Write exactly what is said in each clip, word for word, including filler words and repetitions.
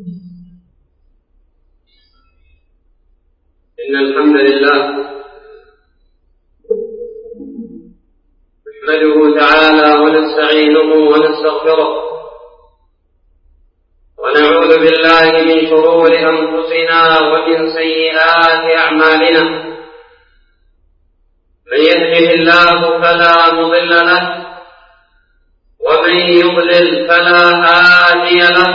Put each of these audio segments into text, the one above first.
إن الحمد لله نحمده تعالى ونستعينه ونستغفره ونعوذ بالله من شرور أنفسنا ومن سيئات أعمالنا. من يهده الله فلا مضل له ومن يضلل فلا هادي له،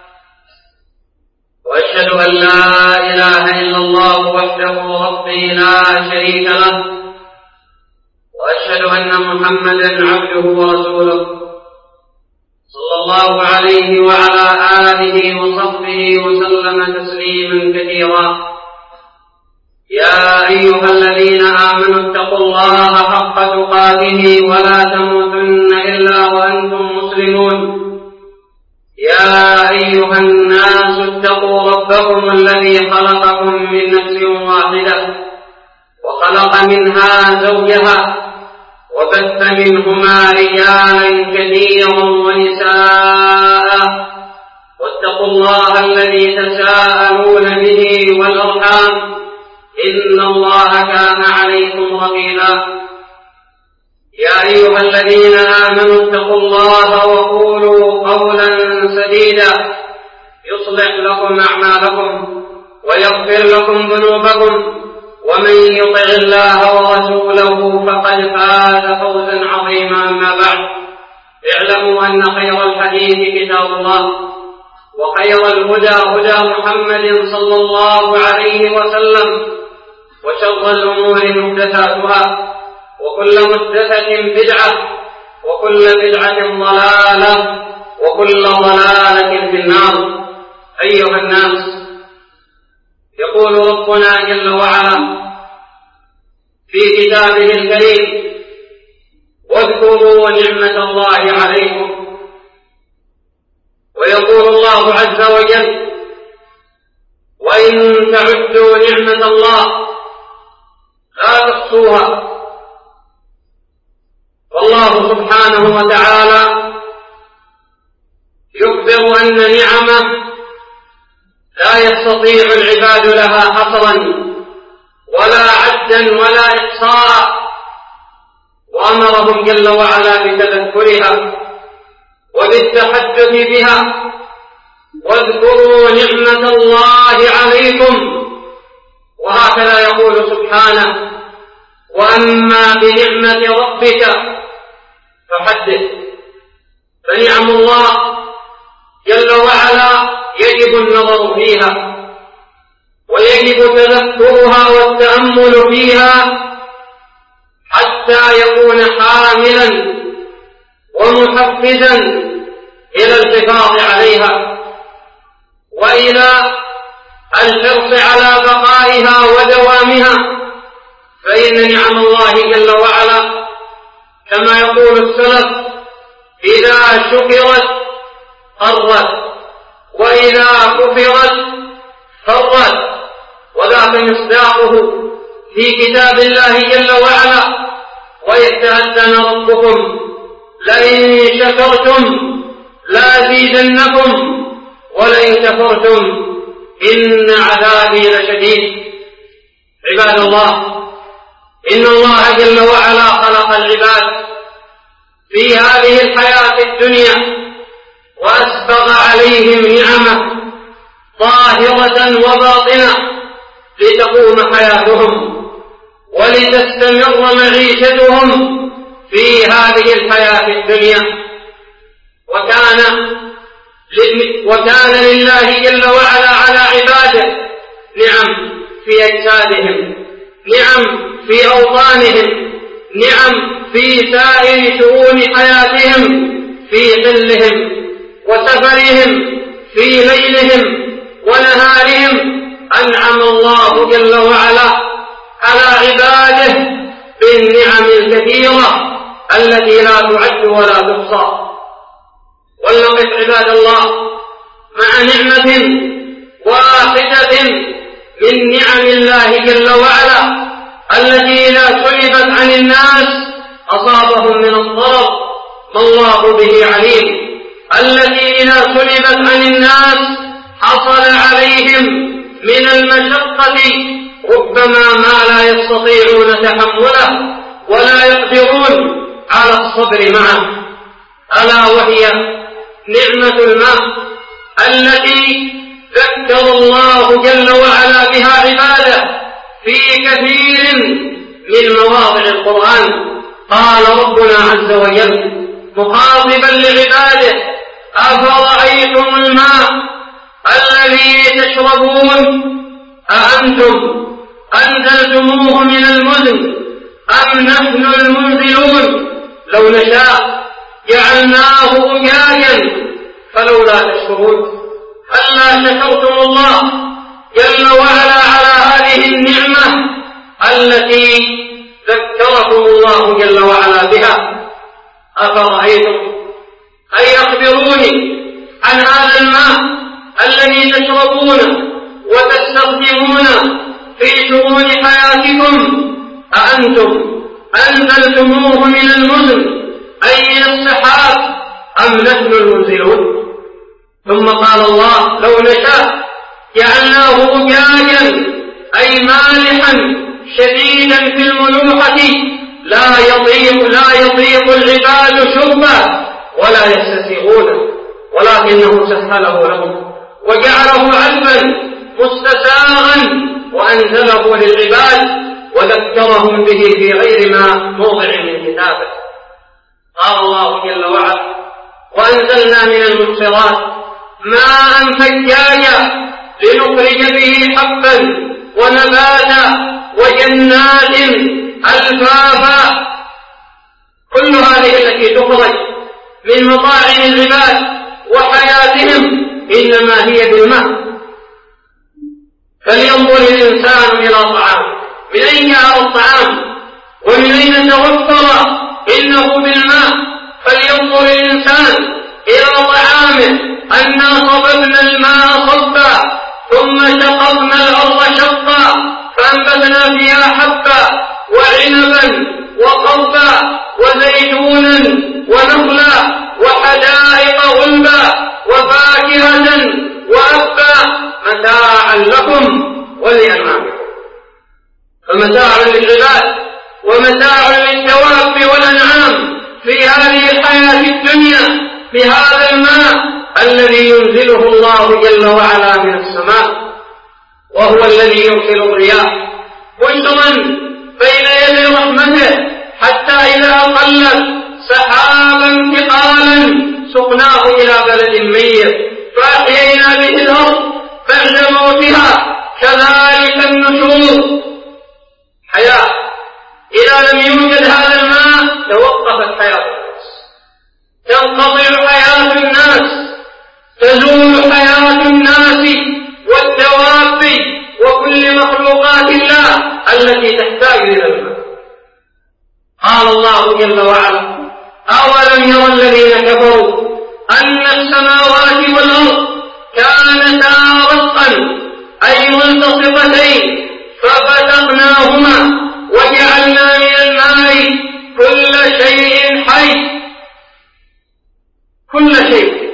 وأشهد أن لا إله إلا الله وحده ربي لا شريك له، وأشهد أن محمدا عبده ورسوله صلى الله عليه وعلى آله وصحبه وسلم تسليما كثيرا. يا أيها الذين آمنوا اتقوا الله حق تقاته ولا تموتن إلا وأنتم مسلمون. يا أيها الناس اتقوا ربكم الذي خلقكم من نفس واحدة وخلق منها زوجها وبث منهما رجالا كثيرا ونساء، واتقوا الله الذي تساءلون به والأرحام إن الله كان عليكم رقيبا. يا أيها الذين آمنوا اتقوا الله وقولوا قولا سديدا يصلح لكم أعمالكم ويغفر لكم ذنوبكم، ومن يطع الله ورسوله فقد فاز فوزا عظيما. أما بعد، اعلموا أن خير الحديث كتاب الله، وخير الهدى هدى محمد صلى الله عليه وسلم، وشر الأمور محدثاتها، وكل محدثة بدعة، وكل بدعة ضلالة، وكل ضلالة في النار. أيها الناس، يقول ربنا جل وعلا في كتابه الكريم: واذكروا نعمة الله عليكم. ويقول الله عز وجل: وإن تعدوا نعمة الله لا تحصوها. والله سبحانه وتعالى يخبر أن نعمه لا يستطيع العباد لها حصرا ولا عدا ولا إحصاء، وأمرهم جل وعلا بتذكرها وبالتحدث بها. واذكروا نعمة الله عليكم. وهكذا يقول سبحانه: وأما بنعمة ربك فحدث. فنعم الله جل وعلا يجب النظر فيها، ويجب تذكرها والتأمل فيها حتى يكون حاملا ومحفزا إلى الحفاظ عليها وإلى الحرص على بقائها ودوامها. فإن نعم الله جل وعلا كما يقول السلف: إذا شكرت قرت، وإذا كفرت فرت. وذاك مصداقه في كتاب الله جل وعلا: وإذ تأذن ربكم لئن شكرتم لأزيدنكم ولئن كفرتم إن عذابي لشديد. عباد الله، إن الله جل وعلا خلق العباد في هذه الحياة الدنيا وأسبغ عليهم نعمة ظاهرة وباطنة لتقوم حياتهم ولتستمر معيشتهم في هذه الحياة الدنيا. وكان وكان لله جل وعلا على عباده نعم في أجسادهم، نعم في أوطانهم، نعم في سائر شؤون حياتهم، في حلهم وسفرهم، في ليلهم ونهارهم. أنعم الله جل وعلا على عباده بالنعم الكثيرة التي لا تعد ولا تحصى. ولنقف عباد الله مع نعمة واحدة من نعم الله جل وعلا التي إذا سلبت عن الناس أصابهم من الضرر ما الله به عليم، التي إذا سلبت عن الناس حصل عليهم من المشقة ربما ما لا يستطيعون تحمله ولا يقدرون على الصبر معه، ألا وهي نعمة الماء التي ذكر الله جل وعلا بها عباده في كثير من مواضع القرآن. قال ربنا عز وجل مخاطبا لعباده: أفرأيتم الماء الذي تشربون أأنتم أنزلتموه من المزن أم نحن المنزلون لو نشاء جعلناه أجاجا فلولا تشكرون. هلا شكرتم الله جل وعلا على هذه النعمة التي ذكركم الله جل وعلا بها؟ أفرأيتم، أي أخبروني عن هذا الماء الذي تشربونه وتستخدمونه في شؤون حياتكم. أأنتم أنزلتموه من المزن أي من السحاب أم نحن المنزلون؟ ثم قال الله: لو نشاء جعلناه أجاجا أي مالحا شديدا في الملوحة لا يطيق لا يطيق العباد شربه ولا يستسيغونه، ولكنه سهله لهم وجعله عذبا مستساغا وأنزله للعباد وذكرهم به في غير ما موضع من كتابه. قال الله جل وعلا: وأنزلنا من المعصرات ماء ثجاجا لنخرج به حبا ونباتا وجنات ألفافا. كل هذه التي تخرج من مطاعم العباد وحياتهم إنما هي بالماء. فلينظر الإنسان إلى طعامه، من أين جاء الطعام ومن أين توفر؟ إنه بالماء. فلينظر الإنسان إلى طعامه أنا صببنا الماء صبا ثم شققنا الأرض شقا فأنبتنا فيها حبا وعنبا وقضبا وزيتونا ونخلا وحدائق غلبا وفاكهة وأبا متاعا لكم ولأنعامكم. فمتاع للعباد ومتاع للدواب والأنعام في هذه الحياة الدنيا بهذا الماء الذي ينزله الله جل وعلا من السماء، وهو الذي يرسل الرياح بشرا بين يدي رحمته حتى إذا قلت سحابا ثقالا سقناه إلى بلد ميت فأحيينا به الأرض بعد موتها كذلك النشور. حياة إذا لم يوجد هذا الماء توقفت حياة الناس، تنقطع حياة الناس، تزول حياة الناس والدواب وكل مخلوقات الله التي تحتاج إلى الماء. قال الله جل وعلا: أولم يرى الذين كفروا أن السماوات والأرض كانتا رتقا أي ملتصقتين ففتقناهما وجعلنا من الماء كل شيء حي. كل شيء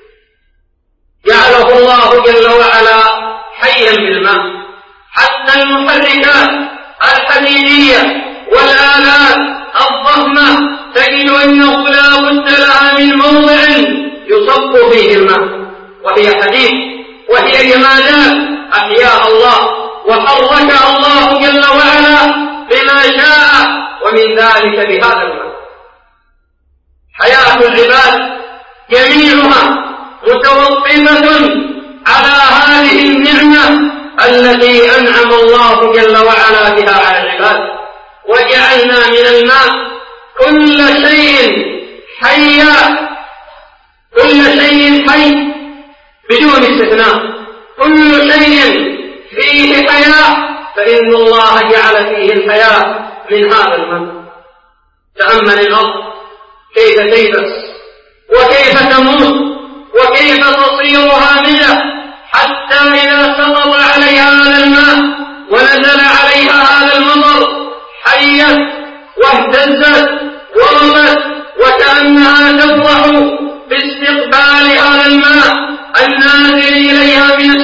جعله الله جل وعلا حيا بالماء، حتى المحركات الحديدية والآلات الضخمة تجد أنه لا بد لها من موضع يصب فيه الماء، وهي حديد وهي جمادات أحياها الله وحركها الله جل وعلا بما شاء، ومن ذلك بهذا الماء. حياة العباد جميعها متوقفة على هذه النعمة التي أنعم الله جل وعلا بها على العباد. وجعلنا من الماء كل شيء حيا، كل شيء حي بدون استثناء، كل شيء فيه حياة فإن الله جعل فيه الحياة من هذا الماء. تأمل الأرض كيف تيبس وكيف تموت وكيف تصير هامدة حتى إذا سقط عليها هذا الماء ونزل عليها هذا المطر حيت واهتزت ورمت وكأنها تفرح باستقبال هذا الماء النازل إليها من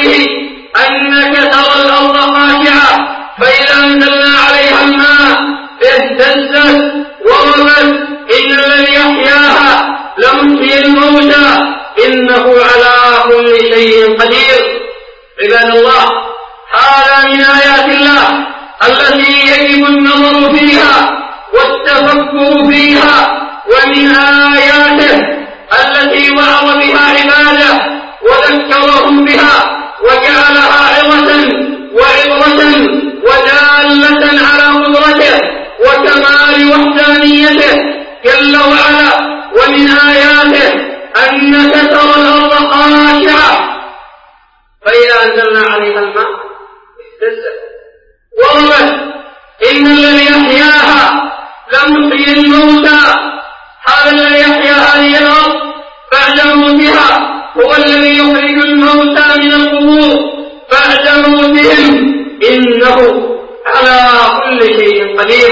عليه أنك ترى الأرض خاشعة فإذا أنزلنا عليها الماء اهتزت وربت إن الذي يحياها لمحيي الموتى إنه على كل شيء قدير. عباد الله، هذا من آيات الله التي يجب النظر فيها والتفكر فيها، ومن آياته التي وعظ بها عباده وذكرهم بها وجعلها عظة وعبرة ودالة على قدرته وكمال وحدانيته جل وعلا. ومن آياته أنك ترى الأرض خاشعة فإذا أنزلنا عليها الماء اهتزت وربت إن الذي يحياها لمحيي الموتى. هذا الذي يحيا هذه الأرض بعد موتها هو الذي يخرج الموتى من القبور بعد موتهم إنه على كل شيء قدير.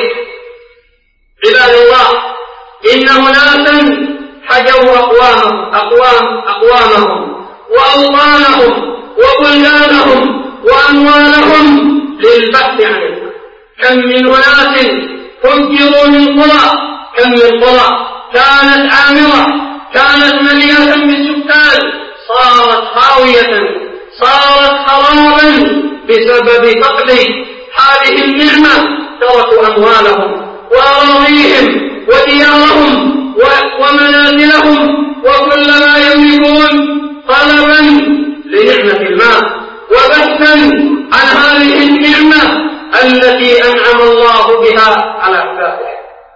عباد الله، إن أناسا حجوا أقوامهم أقوام أقوامهم وأوطانهم وبلدانهم وأموالهم للبحث عنها. كم من أناس فجروا من قرى، كم من قرى كانت عامرة كانت مليئة بالسكان صارت خاوية صارت خرابا بسبب فقد هذه النعمة. تركوا أموالهم وأراضيهم وديارهم ومنازلهم وكل ما يملكون طلبا لنعمة الماء وبحثا عن هذه النعمة التي أنعم الله بها على عباده.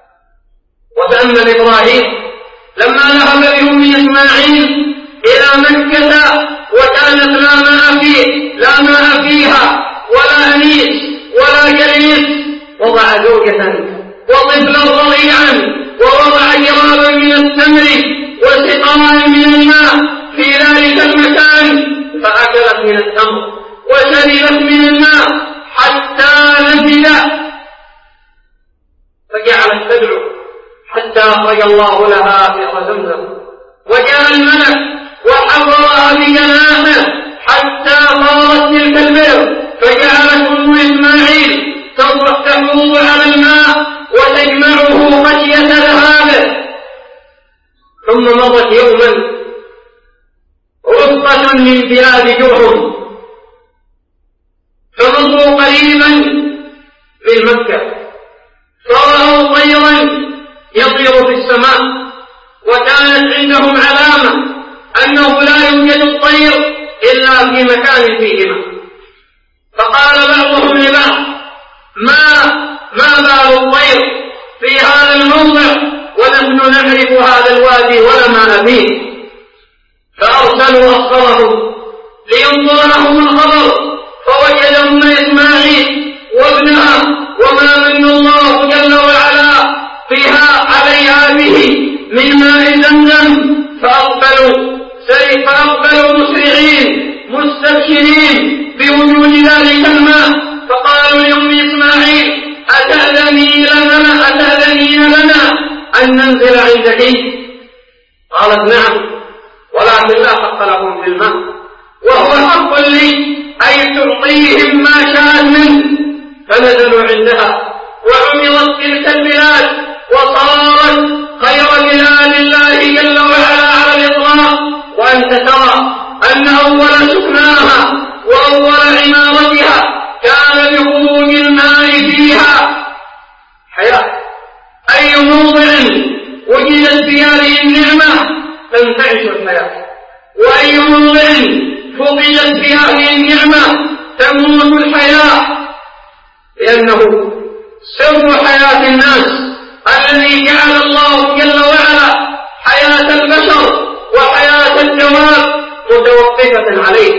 وتأمل إبراهيم لما ذهب بأم إسماعيل إلى مكة وكانت لا ماء فيه لا ماء فيها ولا أنيس ولا جليس، وضع زوجة وطفلا رضيعا ووضع جرابا من التمر وسقاء من الماء في ذلك المكان، فأكلت من التمر وشربت من الماء حتى نفد، فجعلت تدعو حتى أخرج الله لها بئر زمزم. وجاء الملك وحضرها بجناحه حتى طارت تلك البئر، فجعلت أم إسماعيل تحوض على الماء وتجمعه خشية ذهابه. ثم مضت يوما رفقة من بلاد جرهم فمضوا قريبا من مكة فرأوا طيرا يطير في السماء، وكانت عندهم علامة أنه لا يوجد الطير إلا في مكان فيهما. فقال بعضهم لبعض: ما ما بال الطير في هذا الموضع ونحن نعرف هذا الوادي ولا ماء فيه؟ فأرسلوا أخبرهم لينظر لهم الخبر، فوجد أم إسماعيل وابنها وما من الله جل وعلا فيها عليها به من ماء زمزم، فأقبلوا فأقبلوا مسرعين مستبشرين بوجود ذلك الماء، فقالوا لأم إسماعيل: أتأذنين لنا أتأذنين لنا أن ننزل عندك؟ قالت: نعم، ولكن لا حق لهم في الماء، وهو حق لي أي تعطيهم ما شاءت منه. فنزلوا عندها وعمرت تلك البلاد وصارت خير بلاد الله جل وعلا على الإطلاق. وأنت ترى أن أول سكناها وأول عمارتها كان بخروج الماء فيها حياة. أي موضع وجدت في هذه النعمة تنتعش الحياة، وأي موضع فقدت في هذه النعمة تموت الحياة، لأنه سر حياة الناس الذي جعل الله جل وعلا حياة البشر وحياة الجواب متوقفة عليه.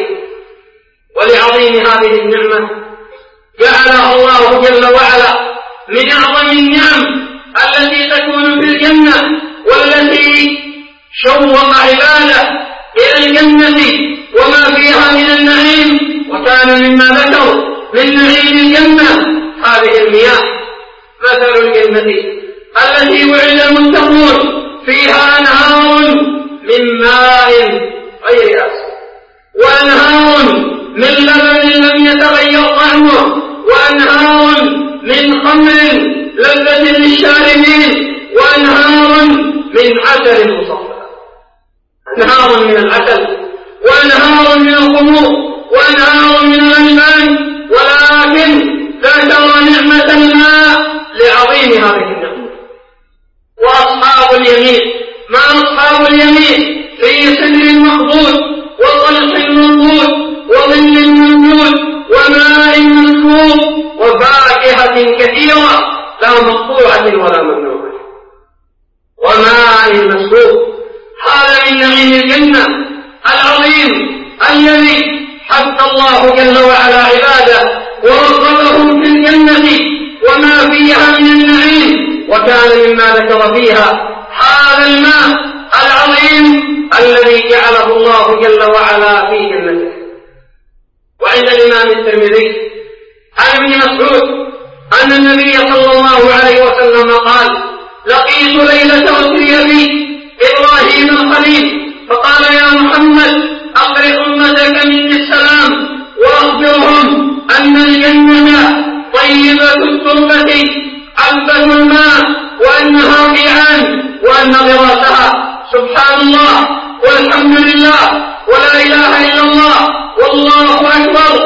ولعظيم هذه النعمة جعلها الله جل وعلا من أعظم النعم التي تكون في الجنة، والتي شوق عباده إلى الجنة وما فيها من النعيم. وكان مما ذكر من نعيم الجنة هذه المياه. مثل الجنة التي وعد المتقون فيها أنهار من ماء غير آسن وأنهار عسل مصفى، أنهار من العسل وأنهار من الخمور وأنهار من الألبان، ولكن لا ترى نعمة الماء لعظيم هذه النعمة. وأصحاب اليمين، ما أصحاب اليمين في سدر مخضود وطلح منضود وظل ممدود وماء مسكوب وفاكهة كثيرة لا مقطوعة ولا ممنوعة وماء مسكوب. هذا من نعيم الجنة العظيم الذي حث الله جل وعلا عباده ورغبهم في الجنة وما فيها من النعيم، وكان مما ذكر فيها هذا الماء العظيم الذي جعله الله جل وعلا في جنته. وعند الإمام الترمذي عن ابن مسعود أن النبي صلى الله عليه وسلم قال: لقيت ليلة أسري بي إبراهيم الخليل فقال: يا محمد أقرئ أمتك مني السلام وأخبرهم أن الجنة طيبة التربة عذبة الماء وأنها قيعان وأن غراسها سبحان الله والحمد لله ولا إله إلا الله والله أكبر،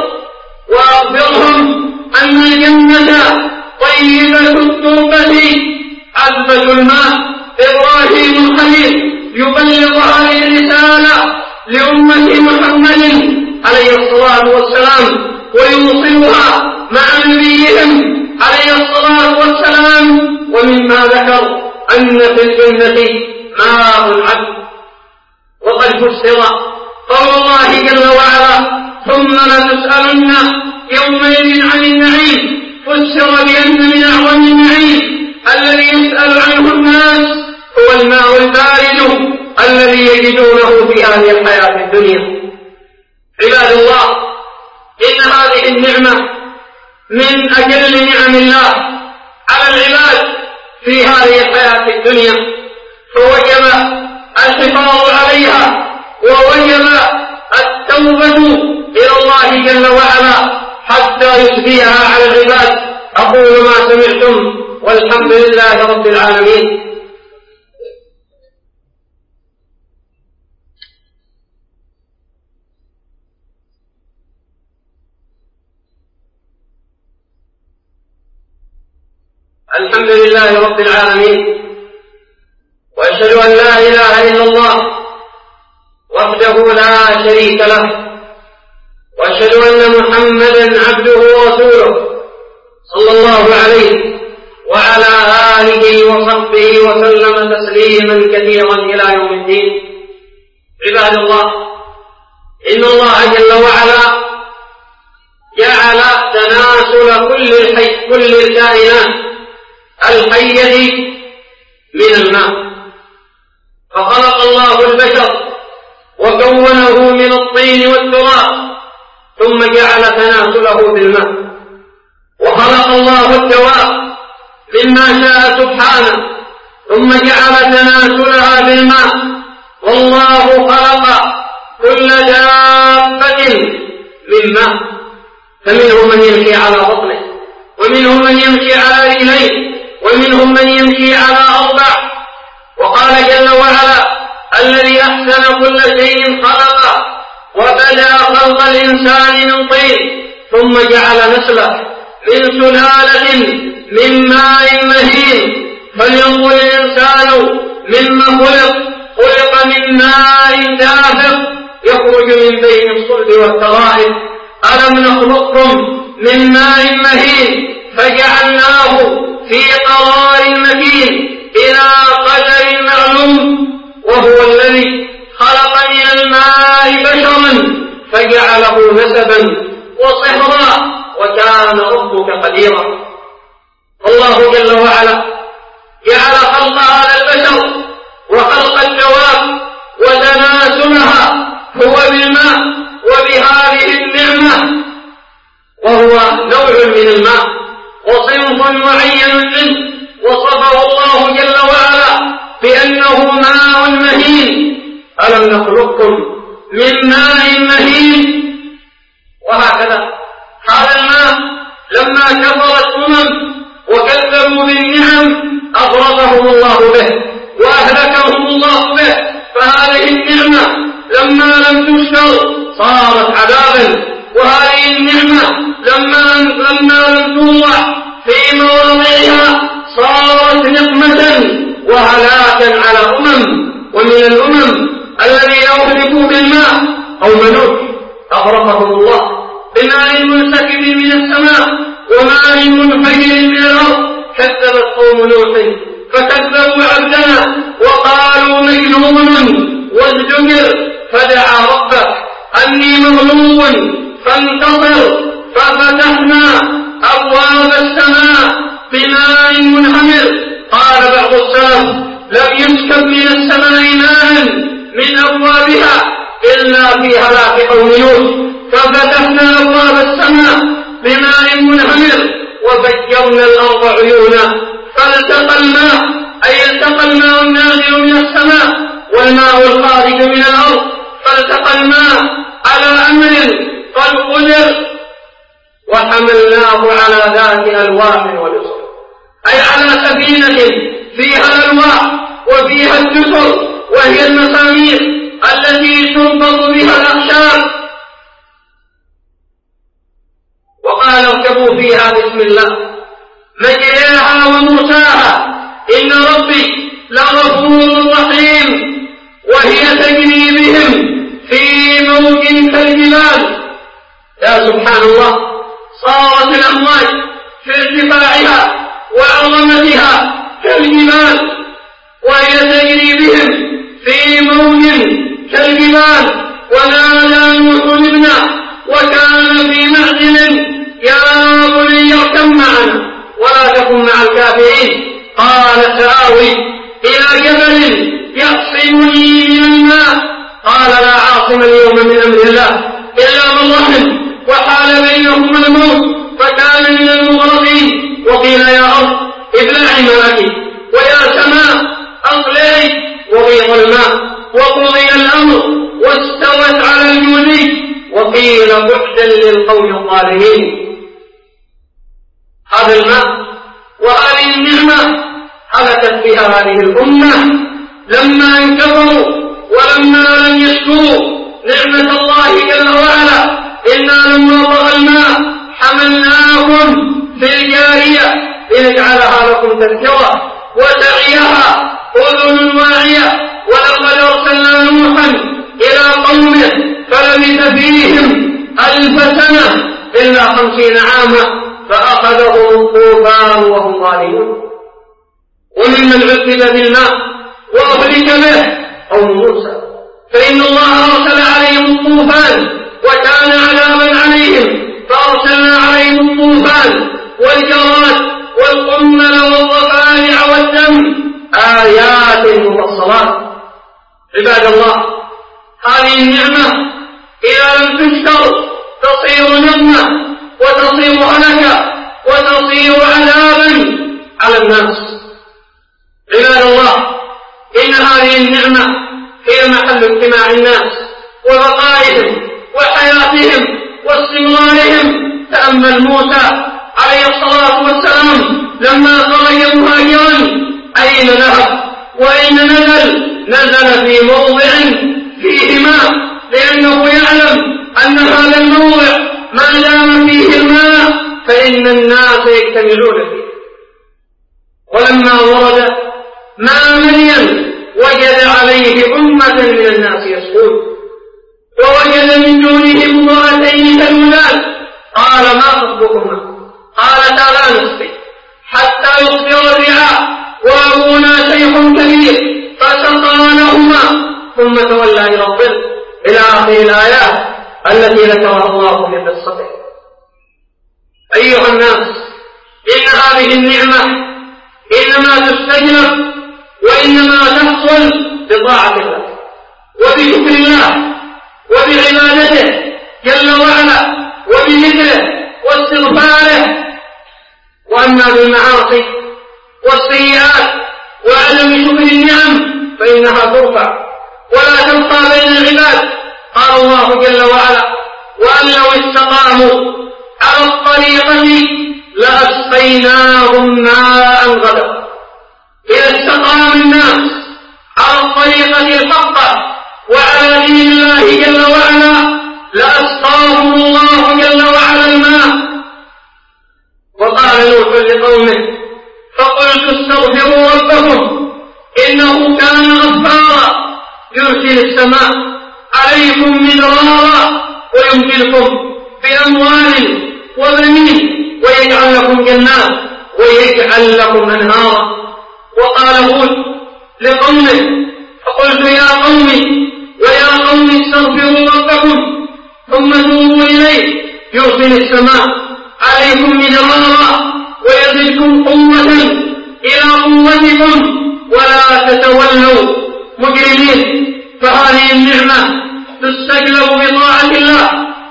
وأخبرهم أن الجنة طيبة التربة عذبة الماء. إبراهيم الخليل يبلغ هذه الرسالة لأمة محمد عليه الصلاة والسلام ويوصلها مع نبيهم عليه الصلاة والسلام. ومما ذكر أن في الجنة ماء العذب. وقد فسر قول الله جل وعلا: ثم لتسألن يومئذ عن النعيم، فسر بأن من أعظم النعيم الذي يسأل عنه الناس هو الماء البارد الذي يجدونه في هذه الحياة الدنيا. عباد الله، إن هذه النعمة من أجل نعم الله على العباد في هذه الحياة الدنيا، فوجب الحفاظ عليها ووجب التوبة إلى الله جل وعلا حتى يسديها على العباد. أقول ما سمعتم والحمد لله رب العالمين. الحمد لله رب العالمين، وأشهد أن لا إله إلا الله وحده لا شريك له، وأشهد أن محمدا عبده ورسوله صلى الله عليه وعلى آله وصحبه وسلم تسليما كثيرا إلى يوم الدين. عباد الله، إن الله جل وعلا جعل تناسل كل الحي كل الكائنات الحية من الماء، فخلق الله البشر وكونه من الطين والتراب ثم جعل تناسله بالماء، وخلق الله الدواب مما شاء سبحانه ثم جعل تناسلها بالماء. والله خلق كل دابة من ماء، فمنهم من يمشي على بطنه ومنهم من يمشي على رجليه ومنهم من يمشي على أربع. وقال جل وعلا: الذي أحسن كل شيء خلقه وبدأ خلق الإنسان من طين ثم جعل نسله من سلالة من ماء مهين. فلينظر الإنسان مما خلق، خلق من ماء دافق يخرج من بين الصلب والترائب. ألم نخلقكم من ماء مهين فجعلناه في قرار مكين إلى قدر معلوم. وهو الذي خلق من الماء بشرا فجعله نسبا وصهرا وكان ربك قديرا. الله جل وعلا جعل خلق هذا البشر وخلق الدواب وتناسلها هو بالماء وبهذه النعمة، وهو نوع من الماء وصنف معين منه وصفه الله جل وعلا بأنه ماء مهين. ألم نخلقكم من ماء مهين. وهكذا هذا الماء لما كفرت أمم وكذبوا بالنعم أغرقهم الله به، وأهلكهم الله به. فهذه النعمة لما لم تشكر صارت عذابا، وهذه النعمة لما لما لم توضع في مواضعها صارت نقمة وهلاكا على أمم. ومن الأمم الذين أهلكوا بالماء قوم نوح أغرقهم الله بماء منسكب من السماء وماء منفجر من الأرض. كذبت قوم نوح فكذبوا عبدنا وقالوا مجنون وازدجر فدعا ربه أني مغلوب فانتصر ففتحنا أبواب السماء بماء منهمر. قال بعض السلف لم يسكب من السماء ماء من أبوابها إلا في هلاك قوم نوح. ففتحنا أبواب السماء بماء منهمر وفجرنا الأرض عيونا فالتقى الماء، أي التقى الماء النازل من السماء والماء الخارج من الأرض، فالتقى الماء على أمر قد قدر وحملناه على ذات ألواح ودسر، أي على سفينة فيها الألواح وفيها الدسر وهي المسامير التي تنبض بها الأخشاب. وقال اركبوا فيها بسم الله مجريها ومرساها إن ربي لغفور رحيم. وهي تجري بهم في موج كالجبال. يا سبحان الله، صارت الأمواج في ارتفاعها وعظمتها كالجبال، وهي تجري بهم في موج كالجبال. ونادى نوح ابنه وكان في معزل يا بني اركب معنا ولا تكن مع الكافرين. قال سآوي إلى جبل يعصمني من الماء. قال لا عاصم اليوم من أمر الله إلا من رحم وحال بينهما الموت فكان من المغرقين. وقيل يا أرض ابلعي ماءك ويا سماء أقلعي وغيض الماء وقضي الأمر واستوت على الجودي. وقيل بعدا للقوم الظالمين. هذا الماء وهذه النعمة هلكت بها هذه الأمة لما انكفروا ولما لم يشكروا نعمة الله جل وعلا. إنا لما طغى الماء حملناكم في الجارية لنجعلها لكم تذكرة وتعيها أذن واعية. ولقد أرسلنا نوحا إلى قومه فلبث فيهم ألف سنة إلا خمسين عاما فأخذهم الطوفان وهم ظالمون. وممن عذب بالماء وأهلك به قوم موسى فإن الله أرسل عليهم الطوفان وكان عذابا عليهم فأرسلنا عليهم الطوفان والجراد والقمل والضفادع والدم آيات مفصلات. عباد الله، هذه النعمة إذا لم تشكر تصير نعمة وتصير هلكة وتصير عذابا على الناس. عباد الله، إن هذه النعمة هي محل اجتماع الناس وبقائهم وحياتهم واستمرارهم. تأمل موسى عليه الصلاة والسلام لما خرج مهاجرا أين ذهب وأين نزل؟ نزل في موضع فيه ماء، لأنه يعلم أن هذا الموضع ما دام فيه الماء فإن الناس يجتمعون فيه. ولما ورد ماء مدين وجد عليه أمة من الناس يسقون، ووجد من دونهم امرأتين تذودان. قال ما خطبكما؟ قالتا لا نسقي حتى يصدر الرعاء وأبونا شيخ كبير فسقى لهما ثم تولى إلى الظل إلى آخر الآيات التي ذكرها الله في قصته. أيها الناس، إن هذه النعمة إنما تستجلب وإنما تحصل بطاعة الله وبشكر الله وبعبادته جل وعلا وبذكره واستغفاره. وأما بالمعاصي والسيئات وعدم شكر النعم فإنها ترفع ولا تبقى بين العباد. قال الله جل وعلا وأن لو استقاموا على الطريقة لأسقيناهم ماء غدقا. إذا استقام الناس السماء عليكم مدرارا ويمددكم بأموال وبنين ويجعل لكم جنات ويجعل لكم أنهارا. وقال هود لقومه فقلت يا قوم ويا قوم استغفروا ربكم ثم توبوا إليه يرسل السماء عليكم مدرارا ويزدكم قوة إلى قوتكم ولا تتولوا مجرمين. فهذه النعمة تستجلب بطاعة الله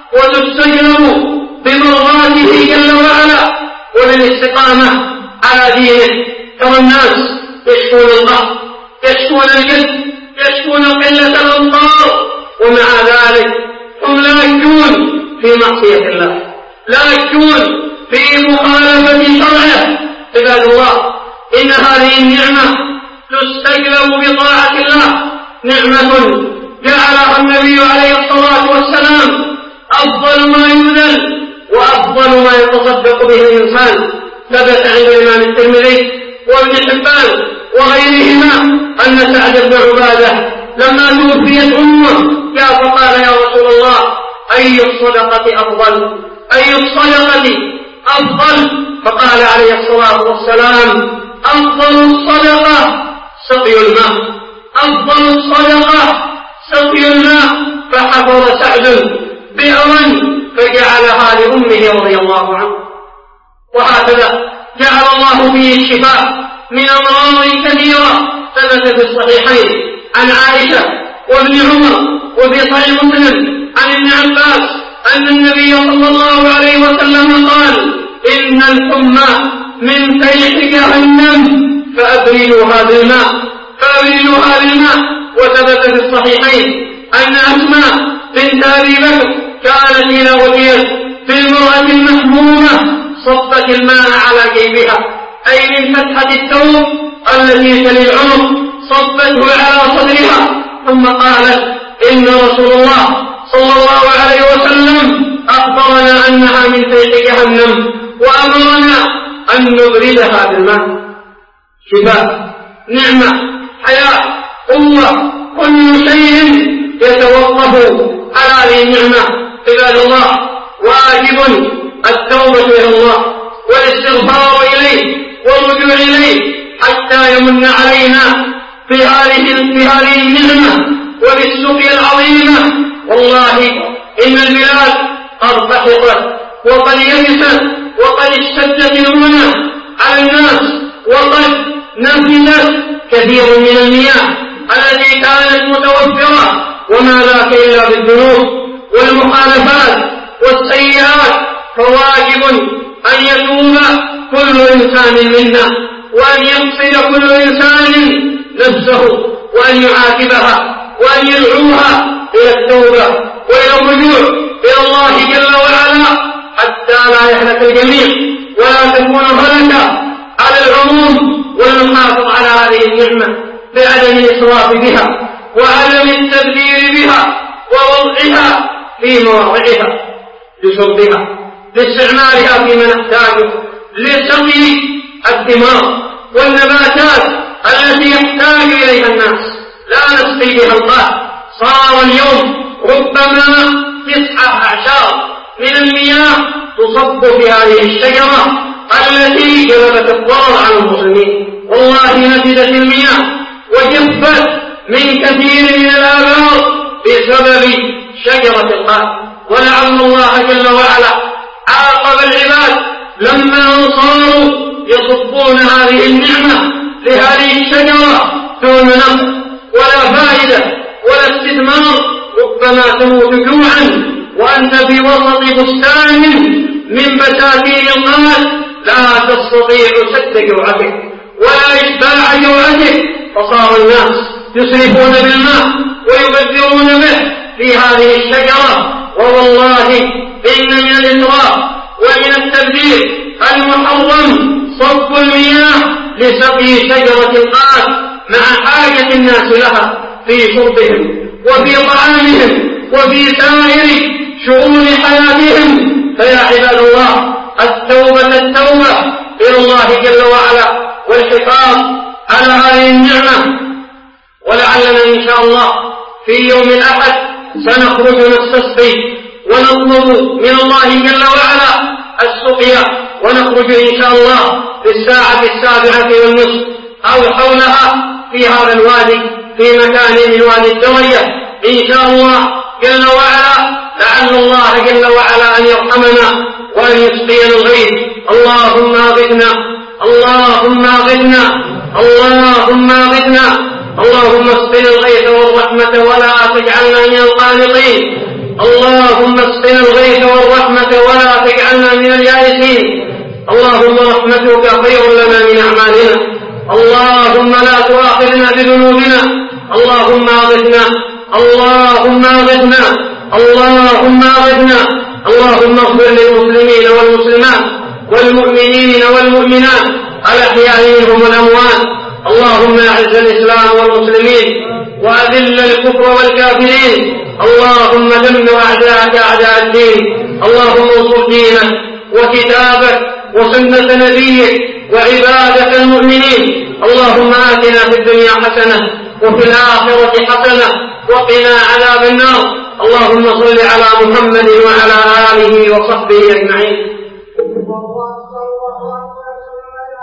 وتستجلب بمرضاته جل وعلا وبالاستقامة على دينه. ترى الناس يشكون القهر يشكون الجد يشكون قلة الأمطار ومع ذلك هم لا يكون في معصية الله لا يكون في مخالفة شرعه. عباد الله إن هذه النعمة تستجلب بطاعة الله، نعمة جعلها النبي عليه الصلاة والسلام أفضل ما يبذل وأفضل ما يتصدق به الإنسان. ثبت عند الإمام الترمذي وابن حبان وغيرهما أن سعد بن عبادة لما توفيت أمه جاء فقال يا رسول الله أي الصدقة أفضل أي الصدقة أفضل؟ فقال عليه الصلاة والسلام أفضل الصدقة سقي الماء أفضل الصدقة سقي الماء. فحفر سعد بئرا فجعلها لأمه رضي الله عنه. وهكذا جعل الله فيه الشفاء من أمراض كثيرة. ثبت في الصحيحين عن عائشة وابن عمر وفي صحيح مسلم عن ابن عباس أن النبي صلى الله عليه وسلم قال إن الحمى من فيح جهنم فأبردوها بالماء فأبردوها بالماء. وثبت في الصحيحين أن أسماء بنت أبي بكر كانت إذا أتيت بالمرأة المحمومة صبت الماء على جيبها أي من فتحة الثوب التي تلي العنق صبته على صدرها ثم قالت إن رسول الله صلى الله عليه وسلم أخبرنا أنها من فيح جهنم وأمرنا أن نبردها بالماء. شفاء نعمة حياة قوة كل شيء يتوقف على هذه النعمة. عباد الله واجب التوبة إلى الله والاستغفار إليه والرجوع إليه حتى يمن علينا في هذه في هذه النعمة وبالسقيا العظيمة. والله إن البلاد قد ضحكت وقد يبست وقد اشتدت الأمة على الناس وقد نفذت كثير من المياه التي كانت متوفرة وما ذاك إلا بالذنوب والمخالفات والسيئات. فواجب أن يتوب كل إنسان منا وأن يقصد كل إنسان نفسه وأن يعاتبها وأن يدعوها إلى التوبة وإلى الرجوع إلى الله جل وعلا حتى لا يهلك الجميع ولا تكون هلكة على العموم. ونحافظ على هذه النعمة بعدم الإسراف بها وعدم التبذير بها ووضعها في مواضعها لشربها لاستعمالها فيما نحتاجه لسقي الثمار والنباتات التي يحتاج إليها الناس لا نسقي بها الله. صار اليوم ربما تسعة أعشار من المياه تصب في هذه الشجرة التي جلبت الضرر على المسلمين. والله نفدت المياه وجفت من كثير من الآبار بسبب شجرة القاتل. ولعل الله جل وعلا عاقب العباد لما صاروا يصبون هذه النعمة لهذه الشجرة دون نفع ولا فائدة ولا استثمار. ربما تموت جوعا وأنت في وسط بستان من بساتين القمر لا تستطيع سد جوعتك ولا إشباع جوعتك. فصار الناس يسرفون بالماء ويبذرون به في هذه الشجرة. ووالله إن من الإسراف ومن التبذير المحرم صب المياه لسقي شجرة القات مع حاجة الناس لها في شربهم وفي طعامهم وفي سائر شؤون حياتهم. فيا عباد الله التوبة التوبة إلى الله جل وعلا والحفاظ على هذه النعمة. ولعلنا إن شاء الله في يوم الأحد سنخرج نستسقي ونطلب من الله جل وعلا السقيا، ونخرج إن شاء الله في الساعة السابعة والنصف أو حولها في هذا الوادي في مكان من وادي الدرية إن شاء الله جل وعلا، لعل الله جل وعلا أن يرحمنا وأن يسقينا الغيث. اللهم أغثنا اللهم أغثنا اللهم أغثنا اللهم اسقنا الغيث والرحمة ولا تجعلنا من القانطين. اللهم اسقنا الغيث والرحمة ولا تجعلنا من اليائسين. اللهم رحمتك خير لنا من أعمالنا. اللهم لا تؤاخذنا بذنوبنا. اللهم أغثنا اللهم أغثنا اللهم أغثنا. اللهم اغفر للمسلمين والمسلمات والمؤمنين والمؤمنات الأحياء منهم والأموات. اللهم أعز الإسلام والمسلمين وأذل الكفر والكافرين. اللهم دمر أعداءك أعداء الدين. اللهم انصر دينك وكتابك وسنة نبيك وعبادك المؤمنين. اللهم آتنا في الدنيا حسنة وفي الآخرة حسنة وقنا عذاب النار. اللهم صل على محمد وعلى آله وصحبه أجمعين.